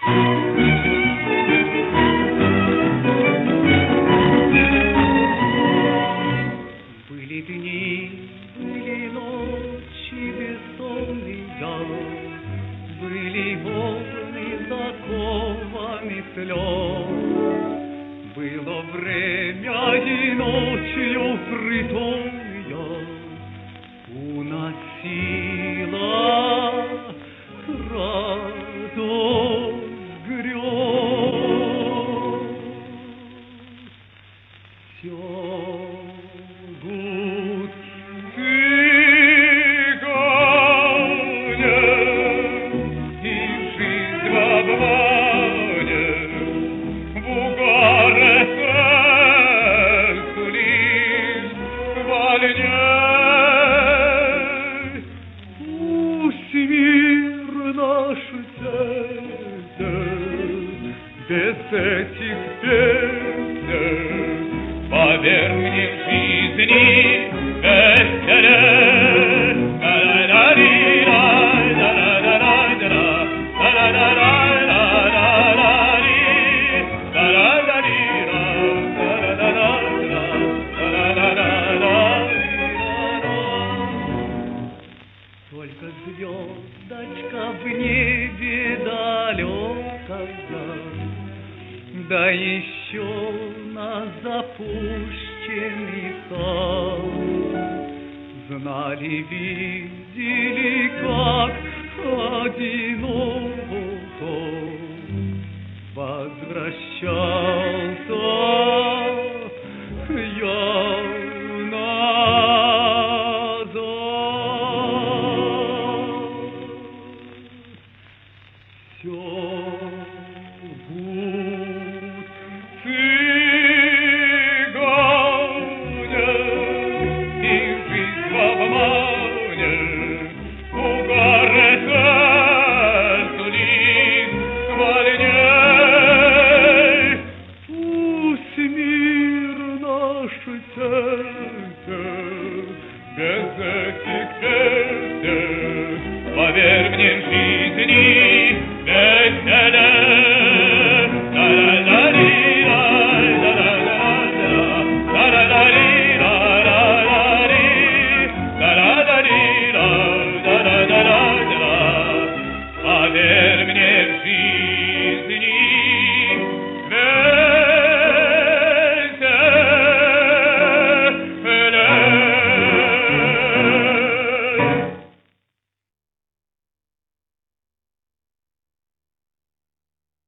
Были дни, были ночи бессонные, были волны закованы слез. Было время и ночью притомия уносила радость грез. Все без этих песен, поверь мне, в жизни веселее. Только звездочка в небе далекая, да еще на запущенный сад. Знали, видели, как одиноко возвращался я назад. Все